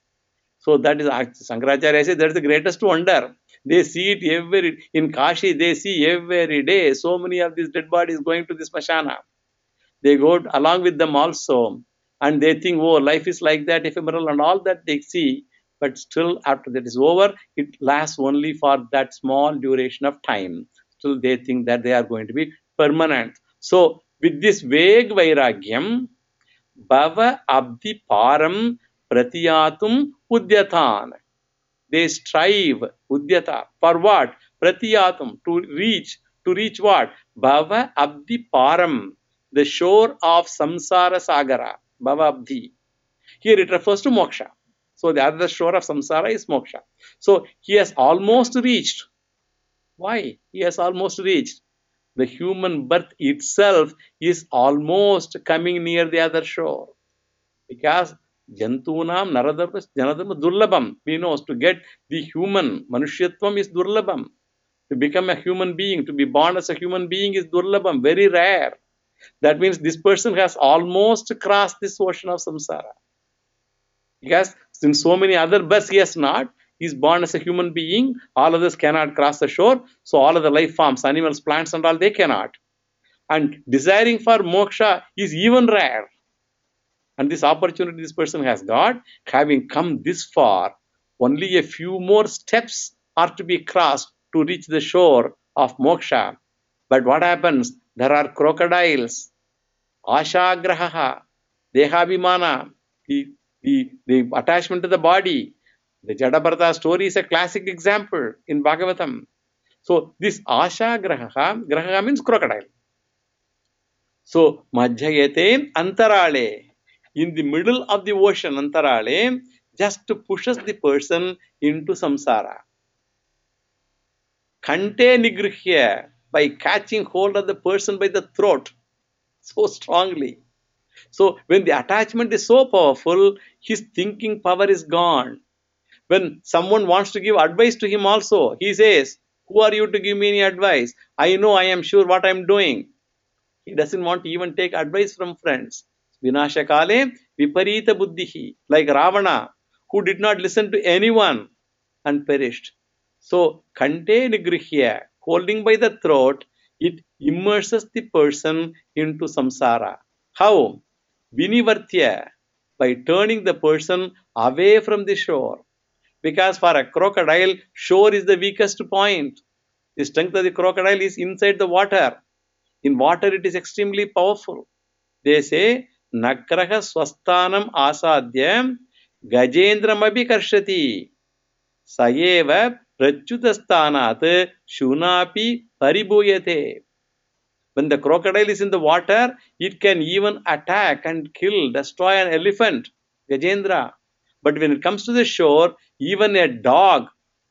So that is, Shankaracharya says, that is the greatest wonder. They see it every, in Kashi, they see every day, so many of these dead bodies going to this Mashana. They go along with them also, and they think, oh, life is like that, ephemeral, and all that they see. But still, after that is over, it lasts only for that small duration of time. Still, they think that they are going to be permanent. So, with this vague vairagyam, bhava abdi param pratiyatum udyatan. They strive, udyata, for what? Pratiyatam, to reach, to reach what? Bhava abdi param, the shore of samsara sagara, bhava abdi. Here it refers to moksha. So the other shore of samsara is moksha. So he has almost reached. Why? He has almost reached. The human birth itself is almost coming near the other shore. Because jantunam naradharma janadharma durlabham. We know to get the human, manushyatvam is durlabham. To become a human being, to be born as a human being is durlabham, very rare. That means this person has almost crossed this ocean of samsara. Because since so many other births he has not, he is born as a human being, all others cannot cross the shore, so all of the life forms, animals, plants and all, they cannot. And desiring for moksha is even rare. And this opportunity this person has got, having come this far, only a few more steps are to be crossed to reach the shore of moksha. But what happens? There are crocodiles, ashagraha, dehabhimana, the, the, the attachment to the body. The Jadabharata story is a classic example in Bhagavatam. So this ashagraha, graha means crocodile. So madhyayate antarale, in the middle of the ocean, antarale, just pushes the person into samsara. Kante nigrihya, by catching hold of the person by the throat so strongly. So when the attachment is so powerful, his thinking power is gone. When someone wants to give advice to him also, he says, who are you to give me any advice? I know, I am sure what I am doing. He doesn't want to even take advice from friends. Vinashakale viparita buddhihi, like Ravana, who did not listen to anyone and perished. So, kante nigrihya, holding by the throat, it immerses the person into samsara. How? Vinivartya, by turning the person away from the shore. Because for a crocodile, shore is the weakest point. The strength of the crocodile is inside the water. In water, it is extremely powerful. They say, nakraha swasthanam asadhyam gajendram abhikarshati sayeva prachyutasthanat shunapi paribhuyate. When the crocodile is in the water, it can even attack and kill, destroy an elephant, Gajendra. But when it comes to the shore, even a dog,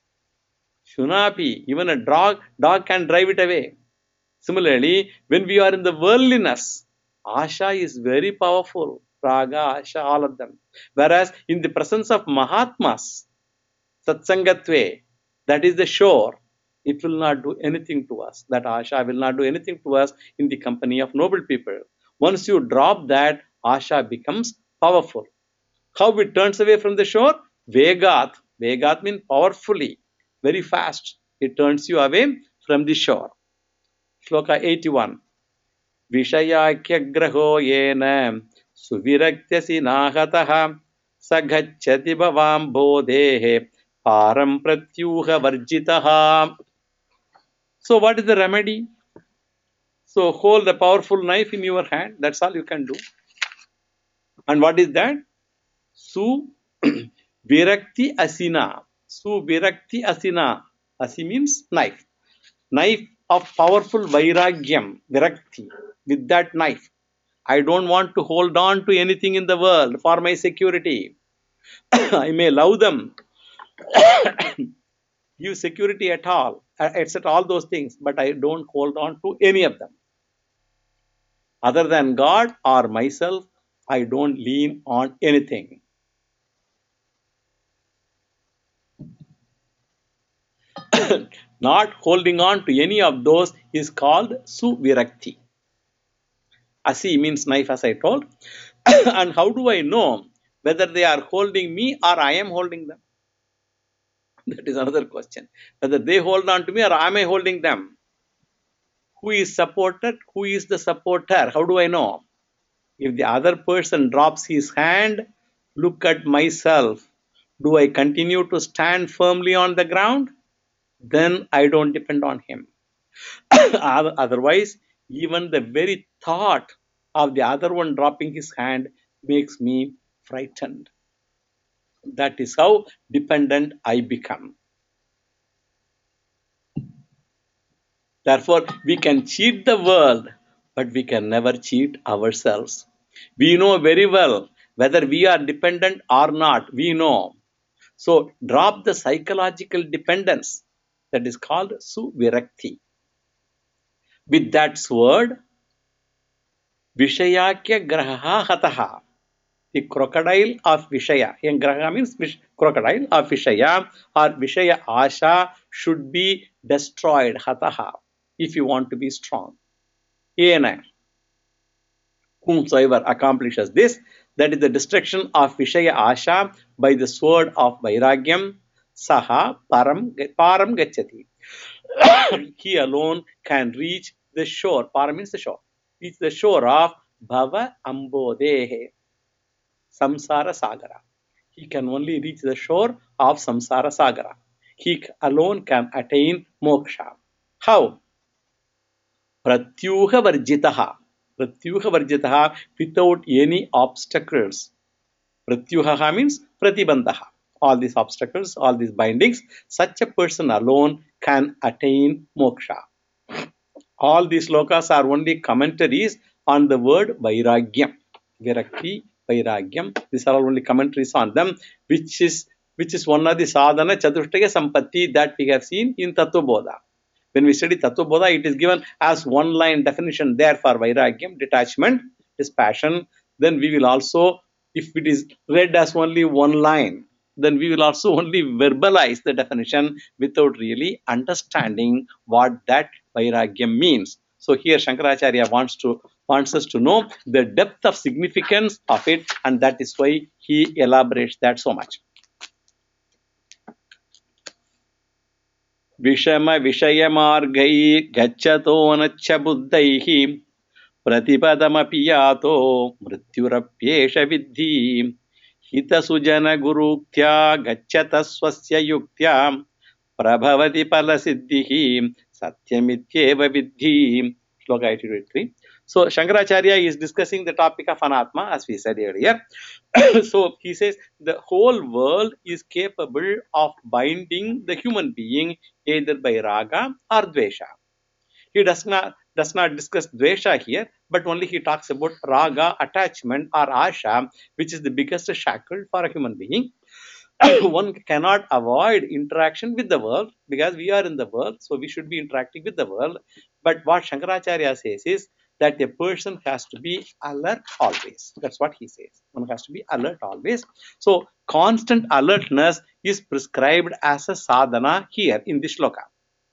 Shunapi, even a dog, dog can drive it away. Similarly, when we are in the worldliness, Asha is very powerful. Raga, Asha, all of them. Whereas in the presence of Mahatmas, Satsangatve, that is the shore, it will not do anything to us. That Asha will not do anything to us in the company of noble people. Once you drop that, Asha becomes powerful. How it turns away from the shore? Vegat. Vegat means powerfully, very fast. It turns you away from the shore. Shloka eighty-one. Vishayakyagraho yena suviraktasi nahataha sagachati bhavam bodhehe param pratyuha varjitaha. So what is the remedy? So hold the powerful knife in your hand. That's all you can do. And what is that? Su virakti asina. Su virakti asina. Asi means knife. Knife of powerful vairagyam, virakti. With that knife, I don't want to hold on to anything in the world for my security. I may love them, give security at all, et cetera, all those things, but I don't hold on to any of them. Other than God or myself, I don't lean on anything. Not holding on to any of those is called suvirakti. Asi means knife, as I told. And how do I know whether they are holding me or I am holding them? That is another question. Whether they hold on to me or am I holding them? Who is supported? Who is the supporter? How do I know? If the other person drops his hand, look at myself. Do I continue to stand firmly on the ground? Then I don't depend on him. Otherwise, even the very thought of the other one dropping his hand makes me frightened. That is how dependent I become. Therefore, we can cheat the world, but we can never cheat ourselves. We know very well whether we are dependent or not. We know. So, drop the psychological dependence. That is called suvirakti. With that sword, Vishayakya Graha Hataha. The crocodile of Vishaya. And Graha means vish, crocodile of Vishaya or Vishaya Asha should be destroyed. Hataha. If you want to be strong. Ena. Whomsoever accomplishes this, that is the destruction of Vishaya Asha by the sword of Vairagyam, Saha Param, param Gachati. He alone can reach the shore. Param means the shore. Reach the shore of Bhava Ambodehe, Samsara Sagara. He can only reach the shore of Samsara Sagara. He alone can attain moksha. How? Pratyuha Varjitaha. Pratyuha Varjitaha, without any obstacles. Pratyuha means Pratibandhaha. All these obstacles, all these bindings, such a person alone can attain moksha. All these slokas are only commentaries on the word Vairagyam. Virakti, Vairagyam. These are all only commentaries on them, which is which is one of the sadhana chatushtaya sampatti that we have seen in Tattva Bodha. When we study Tattva Bodha, it is given as one line definition there for Vairagyam, detachment, dispassion. Then we will also, if it is read as only one line, then we will also only verbalize the definition without really understanding what that Vairagyam means. So here Shankaracharya wants to wants us to know the depth of significance of it, and that is why he elaborates that so much. विषम विषय मार्गै गच्छतो नच्च बुद्धैः प्रतिपदमपि यातो मृत्युरप्येष विद्धि हितसुजन गुरुक्त्या गच्छतः स्वस्य युक्त्या प्रभवति फलसिद्धिः सत्यमित्येव विद्धि. Shloka eighty-three. So Shankaracharya is discussing the topic of anatma, as we said earlier. So he says the whole world is capable of binding the human being either by raga or dvesha. He does not does not discuss dvesha here, but only he talks about raga, attachment, or asha, which is the biggest shackle for a human being. One cannot avoid interaction with the world because we are in the world, so we should be interacting with the world. But what Shankaracharya says is that a person has to be alert always. That's what he says. One has to be alert always. So constant alertness is prescribed as a sadhana here in this shloka.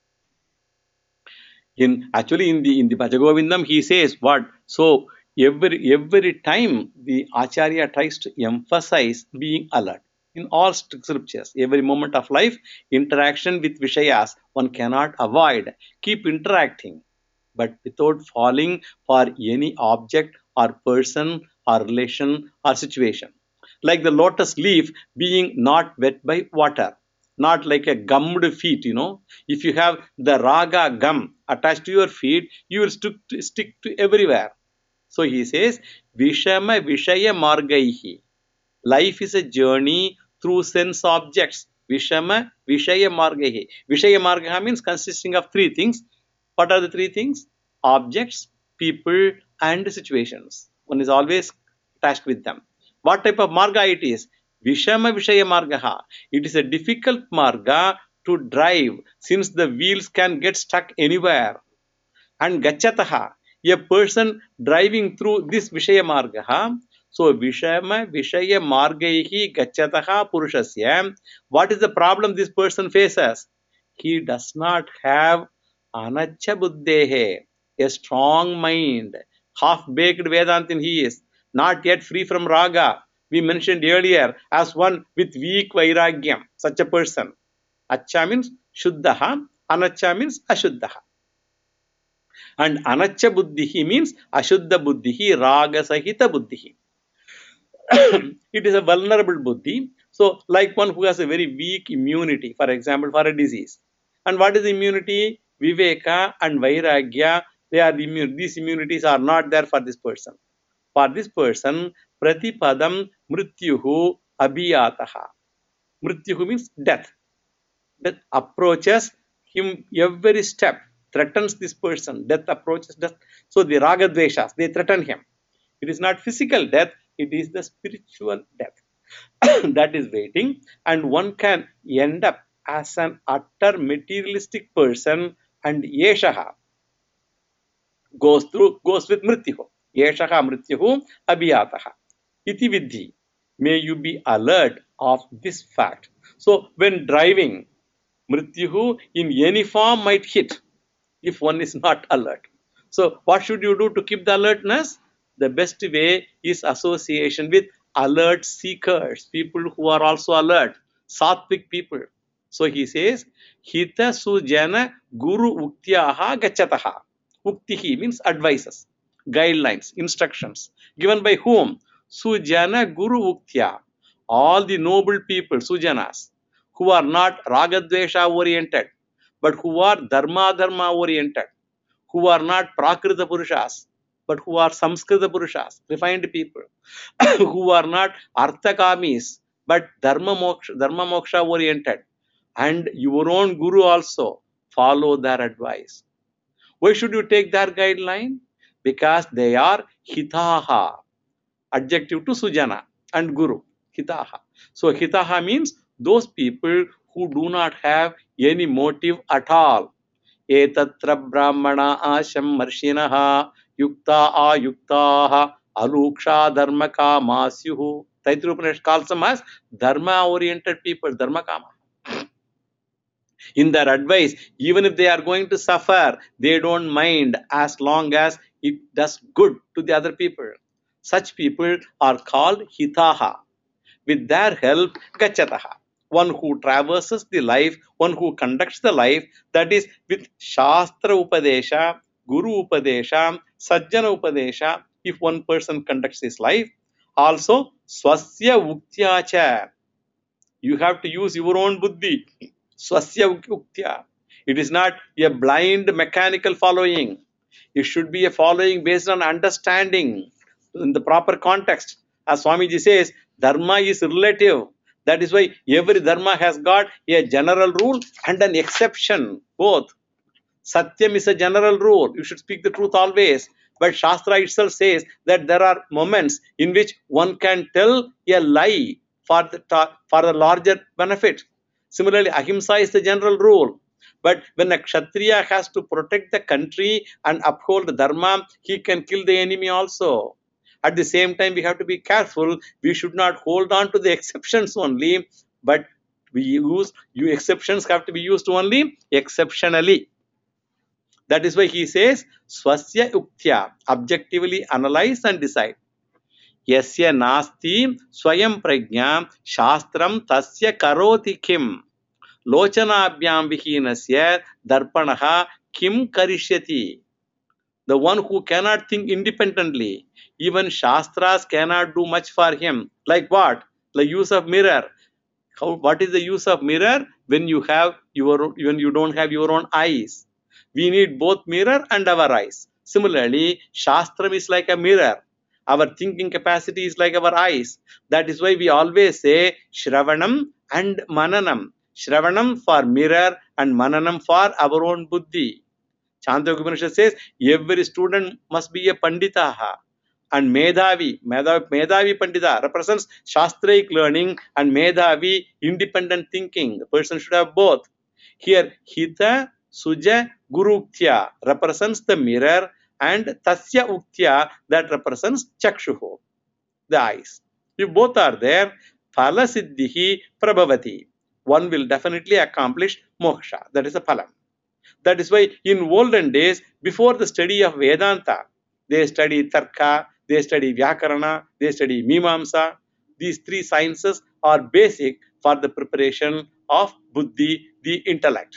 In actually in the in the Bhajagovindam he says what? So every every time the Acharya tries to emphasize being alert. In all scriptures, every moment of life, interaction with Vishayas, one cannot avoid. Keep interacting, but without falling for any object or person or relation or situation. Like the lotus leaf being not wet by water, not like a gummed feet, you know. If you have the raga gum attached to your feet, you will stick to, stick to everywhere. So he says, Vishama Vishaya Margaihi. Life is a journey through sense objects. Vishama Vishaya Margahi. Vishaya Margaha means consisting of three things. What are the three things? Objects, people, and situations. One is always attached with them. What type of marga it is? Vishama Vishaya Margaha. It is a difficult marga to drive since the wheels can get stuck anywhere. And Gachataha. A person driving through this Vishaya Margaha. So, Vishama Vishaya Margaihi Gachataha Purushasya. What is the problem this person faces? He does not have Anacha Buddhehe, a strong mind, half-baked Vedantin he is, not yet free from Raga. We mentioned earlier as one with weak Vairagyam, such a person. Acha means Shuddhaha, Anacha means Ashuddhaha. And Anacha Buddhihi means Ashuddha Buddhihi, Raga Sahita Buddhihi. It is a vulnerable buddhi. So, like one who has a very weak immunity, for example, for a disease. And what is immunity? Viveka and Vairagya, they are immune. These immunities are not there for this person. For this person, Pratipadam Mrityuhu Abhiyataha. Mrityuhu means death. Death approaches him every step, threatens this person. Death approaches death. So the ragadveshas, they threaten him. It is not physical death, it is the spiritual death that is waiting, and one can end up as an utter materialistic person, and yeshaha goes through, goes with mrityuhu. Yeshaha mrityuhu abhiyataha. Iti vidhi. May you be alert of this fact. So when driving, mrityuhu in any form might hit if one is not alert. So what should you do to keep the alertness? The best way is association with alert seekers, people who are also alert, sattvic people. So he says, Hita sujana guru uktyaha gachataha. Uktihi means advices, guidelines, instructions. Given by whom? Sujana guru uktya. All the noble people, sujanas, who are not ragadvesha oriented, but who are dharma dharma oriented, who are not prakrita purushas, but who are samskrita purushas, refined people, who are not arthakamis, but dharma moksha, dharma moksha oriented, and your own guru also, follow their advice. Why should you take their guideline? Because they are hitaha, adjective to sujana and guru, hitaha. So hitaha means those people who do not have any motive at all. Etatra brahmana asham marshinaha yukta ayuktaha aluksha dharma kamasyuhu. Taittiriya Upanishad calls them as dharma oriented people, dharma kama. In their advice, even if they are going to suffer, they don't mind as long as it does good to the other people. Such people are called hitaha. With their help, gachataha. One who traverses the life, one who conducts the life, that is with Shastra Upadesha, Guru Upadesha, Sajjana Upadesha, if one person conducts his life. Also, Swasya Uktyacha. You have to use your own buddhi. Swasya Uktya. It is not a blind mechanical following. It should be a following based on understanding in the proper context. As Swamiji says, dharma is relative. That is why every dharma has got a general rule and an exception, both. Satyam is a general rule. You should speak the truth always. But Shastra itself says that there are moments in which one can tell a lie for the, for the larger benefit. Similarly, ahimsa is the general rule. But when a Kshatriya has to protect the country and uphold the dharma, he can kill the enemy also. At the same time, we have to be careful. We should not hold on to the exceptions only, but we use you exceptions have to be used only exceptionally. That is why he says, Swasya Uktya, objectively analyze and decide. Yasya nasti swayam prajna shastram tasya karoti kim. Lochanabhyam vihinasya darpanaha kim karishyati. The one who cannot think independently, even Shastras cannot do much for him. Like what? The use of mirror. How, what is the use of mirror when you have your when you don't have your own eyes? We need both mirror and our eyes. Similarly, Shastram is like a mirror. Our thinking capacity is like our eyes. That is why we always say Shravanam and Mananam. Shravanam for mirror and Mananam for our own buddhi. Chandogya Upanishad says every student must be a Panditaha. And Medhavi, Medhavi, Medhavi Pandita represents Shastraic learning and Medhavi independent thinking. The person should have both. Here, Hita, Suja, Guru Uktya represents the mirror and Tasya Uktya that represents Chakshuho, the eyes. If both are there, Phala Siddhihi Prabhavati. One will definitely accomplish moksha. That is a phalam. That is why in olden days, before the study of Vedanta, they study Tarka, they study Vyakarana, they study Mimamsa. These three sciences are basic for the preparation of Buddhi, the intellect.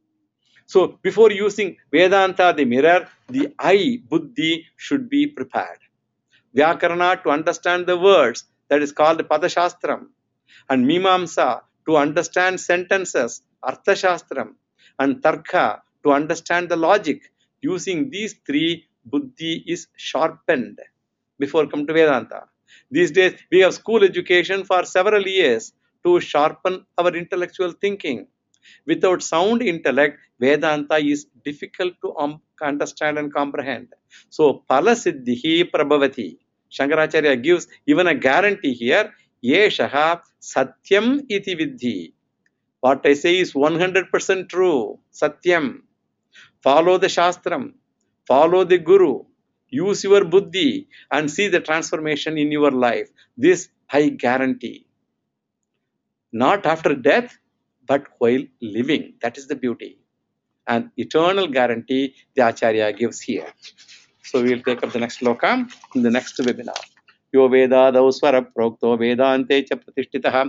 So before using Vedanta, the mirror, the eye, Buddhi, should be prepared. Vyakarana to understand the words, that is called Padashastram. And Mimamsa to understand sentences, Arthashastram. And Tarka to understand the logic. Using these three, Buddhi is sharpened before come to Vedanta. These days, we have school education for several years. to sharpen our intellectual thinking. Without sound intellect, Vedanta is difficult to um, understand and comprehend. So, Pala Siddhihi Prabhavati. Shankaracharya gives even a guarantee here. Yeshaha Satyam iti Vidhi. What I say is one hundred percent true. Satyam. Follow the Shastram. Follow the Guru. Use your buddhi and see the transformation in your life. This I guarantee. Not after death, but while living. That is the beauty. An eternal guarantee the Acharya gives here. So we will take up the next sloka in the next webinar. Yo Vedadav Swara Prokto Vedante Cha Pratishtitah